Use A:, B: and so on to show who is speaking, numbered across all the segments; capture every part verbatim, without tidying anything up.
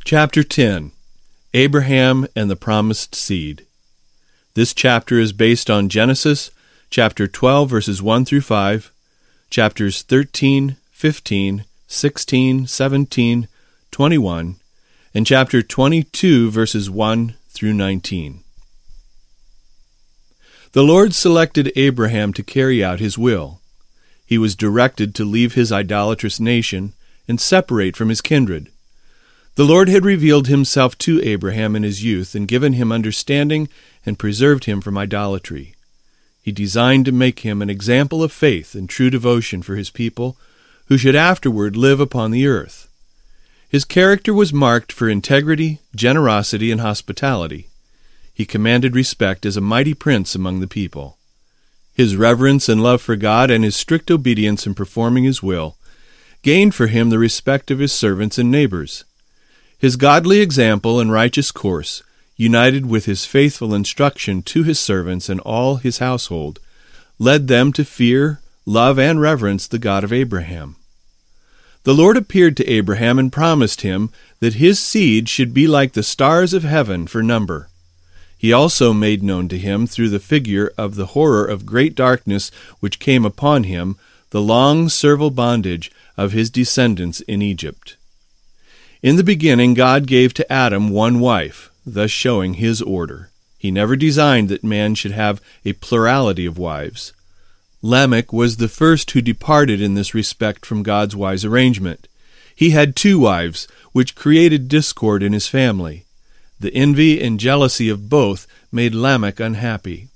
A: Chapter ten. Abraham and the Promised Seed. This chapter is based on Genesis, chapter twelve, verses one through five, chapters thirteen, fifteen, sixteen, seventeen, twenty-one, and chapter twenty-two, verses one through nineteen. The Lord selected Abraham to carry out his will. He was directed to leave his idolatrous nation and separate from his kindred. The Lord had revealed himself to Abraham in his youth and given him understanding and preserved him from idolatry. He designed to make him an example of faith and true devotion for his people, who should afterward live upon the earth. His character was marked for integrity, generosity, and hospitality. He commanded respect as a mighty prince among the people. His reverence and love for God and his strict obedience in performing his will gained for him the respect of his servants and neighbors. His godly example and righteous course, united with his faithful instruction to his servants and all his household, led them to fear, love, and reverence the God of Abraham. The Lord appeared to Abraham and promised him that his seed should be like the stars of heaven for number. He also made known to him through the figure of the horror of great darkness which came upon him, the long servile bondage of his descendants in Egypt. In the beginning God gave to Adam one wife, thus showing his order. He never designed that man should have a plurality of wives. Lamech was the first who departed in this respect from God's wise arrangement. He had two wives, which created discord in his family. The envy and jealousy of both made Lamech unhappy.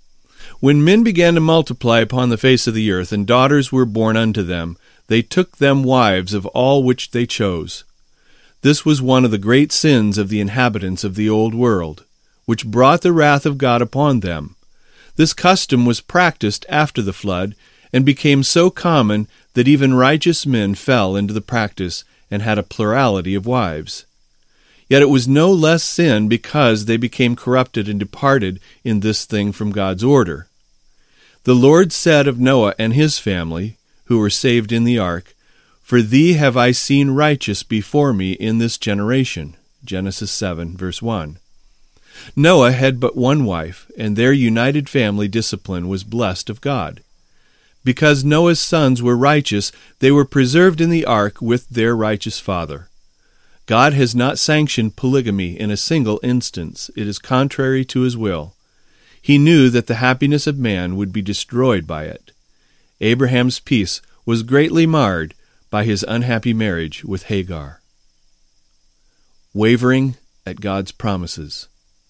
A: When men began to multiply upon the face of the earth, and daughters were born unto them, they took them wives of all which they chose. This was one of the great sins of the inhabitants of the old world, which brought the wrath of God upon them. This custom was practiced after the flood, and became so common that even righteous men fell into the practice and had a plurality of wives. Yet it was no less sin because they became corrupted and departed in this thing from God's order. The Lord said of Noah and his family, who were saved in the ark, "For thee have I seen righteous before me in this generation." Genesis seven, verse one. Noah had but one wife, and their united family discipline was blessed of God. Because Noah's sons were righteous, they were preserved in the ark with their righteous father. God has not sanctioned polygamy in a single instance. It is contrary to his will. He knew that the happiness of man would be destroyed by it. Abraham's peace was greatly marred by his unhappy marriage with Hagar. Wavering at God's promises.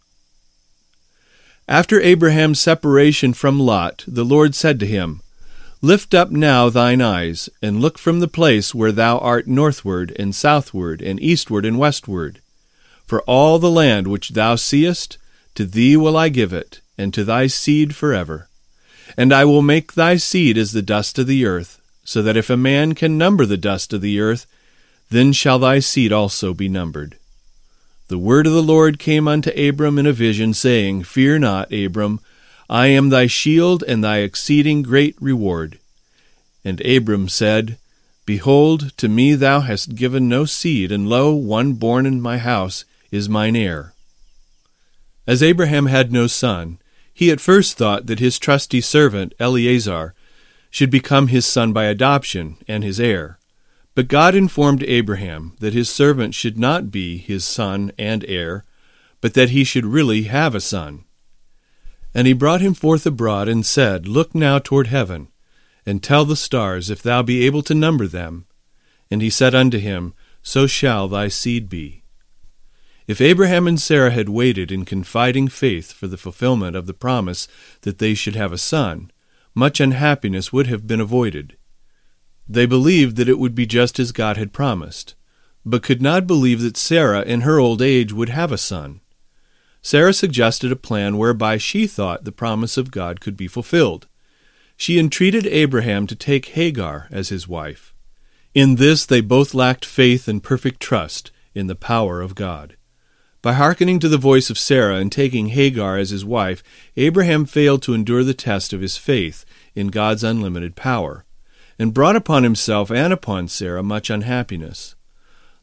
A: After Abraham's separation from Lot, the Lord said to him, "Lift up now thine eyes, and look from the place where thou art northward, and southward, and eastward, and westward. For all the land which thou seest, to thee will I give it, and to thy seed forever. And I will make thy seed as the dust of the earth, so that if a man can number the dust of the earth, then shall thy seed also be numbered." The word of the Lord came unto Abram in a vision, saying, "Fear not, Abram, I am thy shield and thy exceeding great reward." And Abram said, "Behold, to me thou hast given no seed, and lo, one born in my house is mine heir." As Abraham had no son, he at first thought that his trusty servant Eleazar should become his son by adoption and his heir. But God informed Abraham that his servant should not be his son and heir, but that he should really have a son. And he brought him forth abroad, and said, "Look now toward heaven, and tell the stars, if thou be able to number them." And he said unto him, "So shall thy seed be." If Abraham and Sarah had waited in confiding faith for the fulfillment of the promise that they should have a son, much unhappiness would have been avoided. They believed that it would be just as God had promised, but could not believe that Sarah in her old age would have a son. Sarah suggested a plan whereby she thought the promise of God could be fulfilled. She entreated Abraham to take Hagar as his wife. In this they both lacked faith and perfect trust in the power of God. By hearkening to the voice of Sarah and taking Hagar as his wife, Abraham failed to endure the test of his faith in God's unlimited power, and brought upon himself and upon Sarah much unhappiness.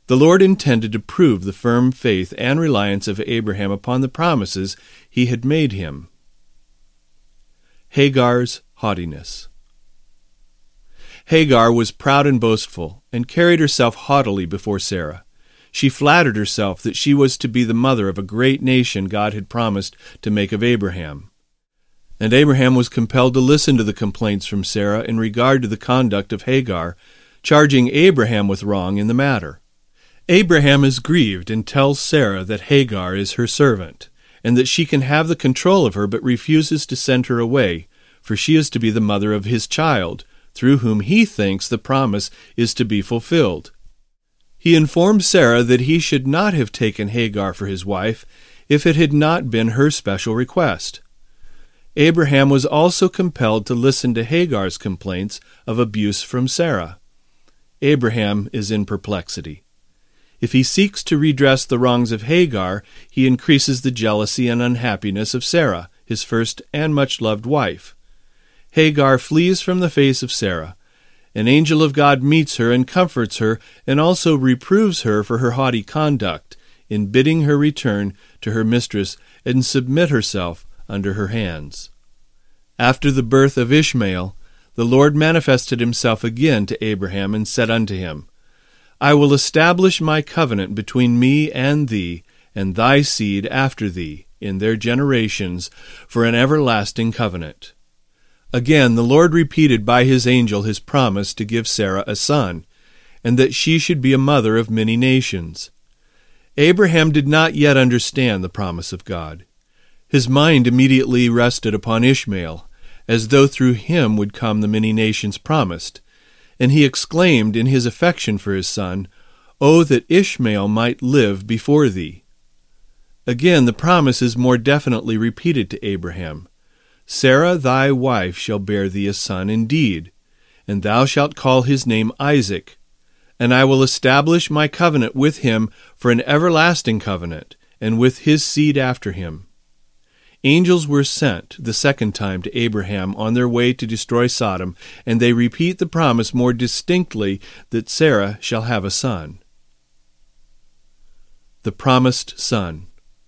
A: The Lord intended to prove the firm faith and reliance of Abraham upon the promises he had made him. Hagar's haughtiness. Hagar was proud and boastful, and carried herself haughtily before Sarah. She flattered herself that she was to be the mother of a great nation God had promised to make of Abraham. And Abraham was compelled to listen to the complaints from Sarah in regard to the conduct of Hagar, charging Abraham with wrong in the matter. Abraham is grieved and tells Sarah that Hagar is her servant, and that she can have the control of her, but refuses to send her away, for she is to be the mother of his child, through whom he thinks the promise is to be fulfilled. He informed Sarah that he should not have taken Hagar for his wife if it had not been her special request. Abraham was also compelled to listen to Hagar's complaints of abuse from Sarah. Abraham is in perplexity. If he seeks to redress the wrongs of Hagar, he increases the jealousy and unhappiness of Sarah, his first and much-loved wife. Hagar flees from the face of Sarah. An angel of God meets her and comforts her, and also reproves her for her haughty conduct, in bidding her return to her mistress and submit herself under her hands. After the birth of Ishmael, the Lord manifested himself again to Abraham and said unto him, I will establish my covenant between me and thee, and thy seed after thee, in their generations, for an everlasting covenant. Again the Lord repeated by his angel his promise to give Sarah a son, and that she should be a mother of many nations. Abraham did not yet understand the promise of God. His mind immediately rested upon Ishmael, as though through him would come the many nations promised, and he exclaimed in his affection for his son, O that Ishmael might live before thee! Again the promise is more definitely repeated to Abraham. Sarah thy wife shall bear thee a son indeed, and thou shalt call his name Isaac, and I will establish my covenant with him for an everlasting covenant, and with his seed after him. Angels were sent the second time to Abraham on their way to destroy Sodom, and they repeat the promise more distinctly that Sarah shall have a son. The promised son.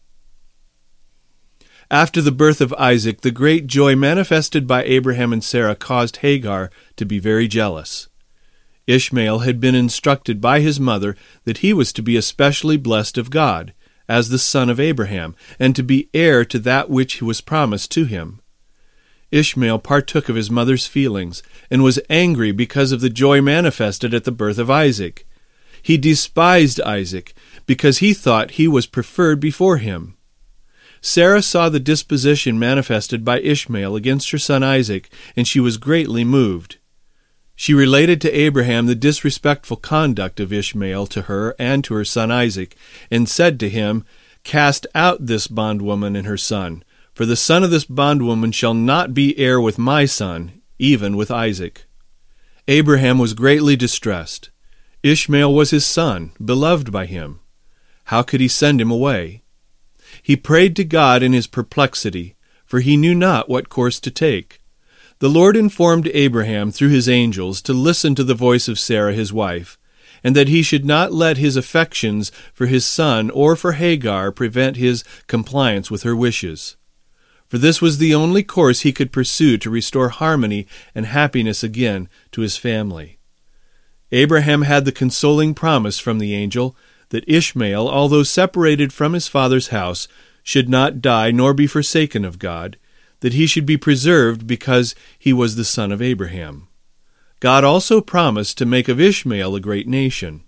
A: After the birth of Isaac, the great joy manifested by Abraham and Sarah caused Hagar to be very jealous. Ishmael had been instructed by his mother that he was to be especially blessed of God, as the son of Abraham, and to be heir to that which was promised to him. Ishmael partook of his mother's feelings, and was angry because of the joy manifested at the birth of Isaac. He despised Isaac, because he thought he was preferred before him. Sarah saw the disposition manifested by Ishmael against her son Isaac, and she was greatly moved. She related to Abraham the disrespectful conduct of Ishmael to her and to her son Isaac, and said to him, Cast out this bondwoman and her son, for the son of this bondwoman shall not be heir with my son, even with Isaac. Abraham was greatly distressed. Ishmael was his son, beloved by him. How could he send him away? He prayed to God in his perplexity, for he knew not what course to take. The Lord informed Abraham through his angels to listen to the voice of Sarah his wife, and that he should not let his affections for his son or for Hagar prevent his compliance with her wishes. For this was the only course he could pursue to restore harmony and happiness again to his family. Abraham had the consoling promise from the angel that Ishmael, although separated from his father's house, should not die nor be forsaken of God, that he should be preserved because he was the son of Abraham. God also promised to make of Ishmael a great nation.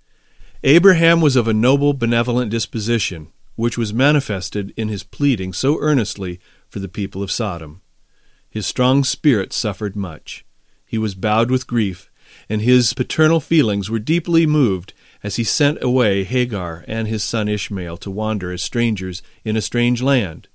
A: Abraham was of a noble, benevolent disposition, which was manifested in his pleading so earnestly for the people of Sodom. His strong spirit suffered much. He was bowed with grief, and his paternal feelings were deeply moved as he sent away Hagar and his son Ishmael to wander as strangers in a strange land.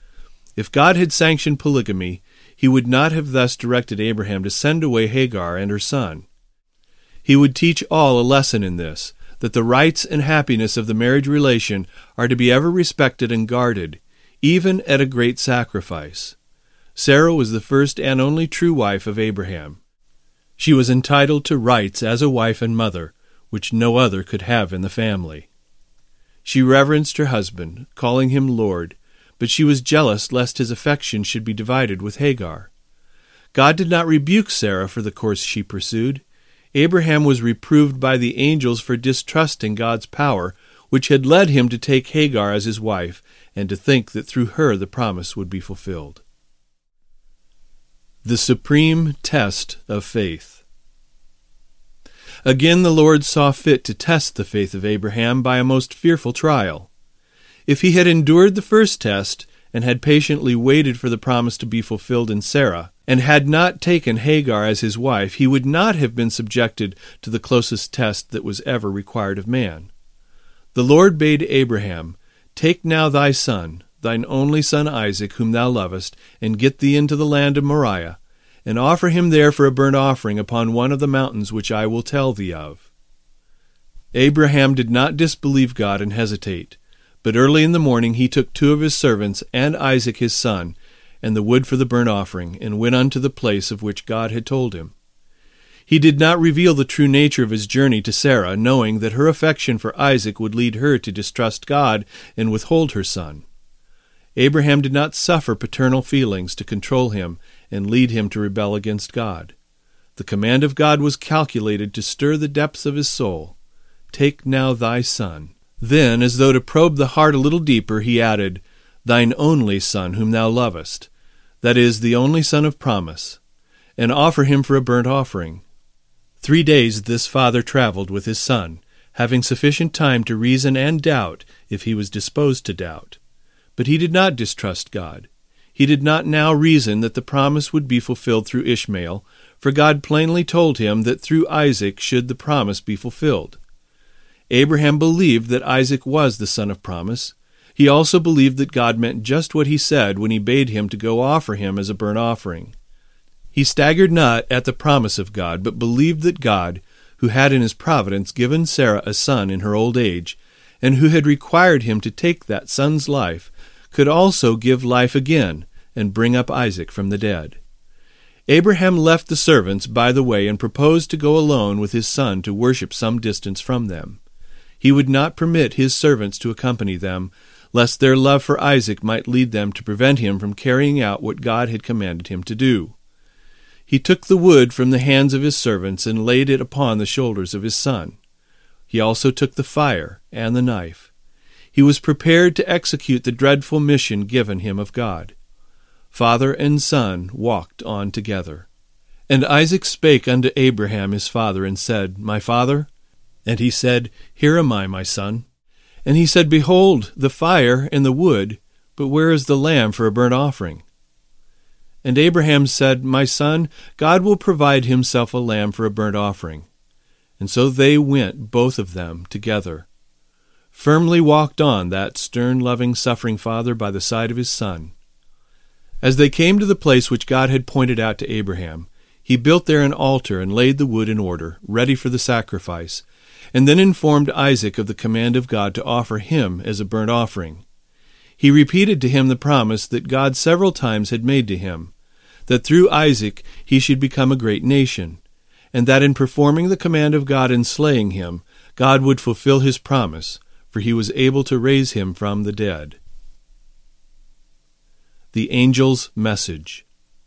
A: If God had sanctioned polygamy, he would not have thus directed Abraham to send away Hagar and her son. He would teach all a lesson in this, that the rights and happiness of the marriage relation are to be ever respected and guarded, even at a great sacrifice. Sarah was the first and only true wife of Abraham. She was entitled to rights as a wife and mother, which no other could have in the family. She reverenced her husband, calling him Lord, but she was jealous lest his affection should be divided with Hagar. God did not rebuke Sarah for the course she pursued. Abraham was reproved by the angels for distrusting God's power, which had led him to take Hagar as his wife, and to think that through her the promise would be fulfilled. The supreme test of faith. Again the Lord saw fit to test the faith of Abraham by a most fearful trial. If he had endured the first test, and had patiently waited for the promise to be fulfilled in Sarah, and had not taken Hagar as his wife, he would not have been subjected to the closest test that was ever required of man. The Lord bade Abraham, Take now thy son, thine only son Isaac, whom thou lovest, and get thee into the land of Moriah, and offer him there for a burnt offering upon one of the mountains which I will tell thee of. Abraham did not disbelieve God and hesitate, but early in the morning he took two of his servants and Isaac his son, and the wood for the burnt offering, and went unto the place of which God had told him. He did not reveal the true nature of his journey to Sarah, knowing that her affection for Isaac would lead her to distrust God and withhold her son. Abraham did not suffer paternal feelings to control him and lead him to rebel against God. The command of God was calculated to stir the depths of his soul. Take now thy son. Then, as though to probe the heart a little deeper, he added, Thine only son whom thou lovest, that is, the only son of promise, and offer him for a burnt offering. Three days this father traveled with his son, having sufficient time to reason and doubt if he was disposed to doubt. But he did not distrust God. He did not now reason that the promise would be fulfilled through Ishmael, for God plainly told him that through Isaac should the promise be fulfilled. Abraham believed that Isaac was the son of promise. He also believed that God meant just what he said when he bade him to go offer him as a burnt offering. He staggered not at the promise of God, but believed that God, who had in his providence given Sarah a son in her old age, and who had required him to take that son's life, could also give life again and bring up Isaac from the dead. Abraham left the servants by the way and proposed to go alone with his son to worship some distance from them. He would not permit his servants to accompany them, lest their love for Isaac might lead them to prevent him from carrying out what God had commanded him to do. He took the wood from the hands of his servants and laid it upon the shoulders of his son. He also took the fire and the knife. He was prepared to execute the dreadful mission given him of God. Father and son walked on together. And Isaac spake unto Abraham his father, and said, My father? And he said, Here am I, my son. And he said, Behold, the fire and the wood, but where is the lamb for a burnt offering? And Abraham said, My son, God will provide himself a lamb for a burnt offering. And so they went, both of them, together. Firmly walked on that stern, loving, suffering father by the side of his son. As they came to the place which God had pointed out to Abraham, he built there an altar and laid the wood in order, ready for the sacrifice, and then informed Isaac of the command of God to offer him as a burnt offering. He repeated to him the promise that God several times had made to him, that through Isaac he should become a great nation, and that in performing the command of God and slaying him, God would fulfill his promise, for he was able to raise him from the dead. The angel's message.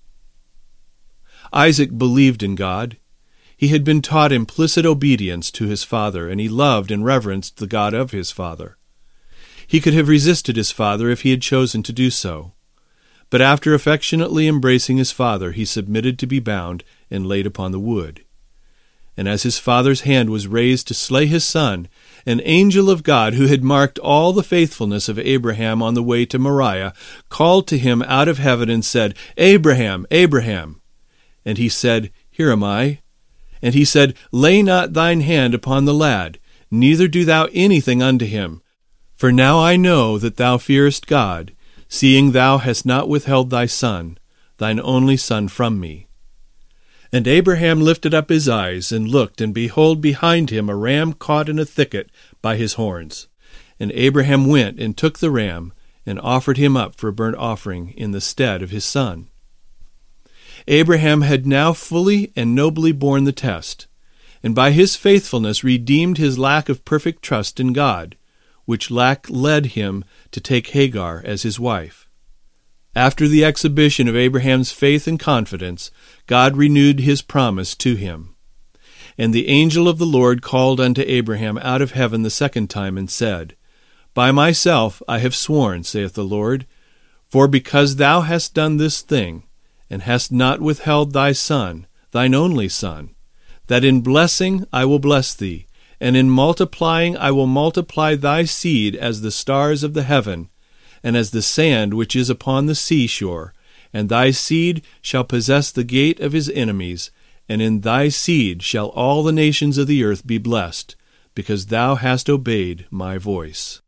A: Isaac believed in God. He had been taught implicit obedience to his father, and he loved and reverenced the God of his father. He could have resisted his father if he had chosen to do so. But after affectionately embracing his father, he submitted to be bound and laid upon the wood. And as his father's hand was raised to slay his son, an angel of God, who had marked all the faithfulness of Abraham on the way to Moriah, called to him out of heaven and said, Abraham, Abraham. And he said, Here am I. And he said, Lay not thine hand upon the lad, neither do thou anything unto him. For now I know that thou fearest God, seeing thou hast not withheld thy son, thine only son, from me. And Abraham lifted up his eyes, and looked, and behold, behind him a ram caught in a thicket by his horns. And Abraham went and took the ram, and offered him up for a burnt offering in the stead of his son. Abraham had now fully and nobly borne the test, and by his faithfulness redeemed his lack of perfect trust in God, which lack led him to take Hagar as his wife. After the exhibition of Abraham's faith and confidence, God renewed his promise to him. And the angel of the Lord called unto Abraham out of heaven the second time, and said, By myself I have sworn, saith the Lord, for because thou hast done this thing, and hast not withheld thy son, thine only son, that in blessing I will bless thee, and in multiplying I will multiply thy seed as the stars of the heaven, and as the sand which is upon the seashore, and thy seed shall possess the gate of his enemies, and in thy seed shall all the nations of the earth be blessed, because thou hast obeyed my voice.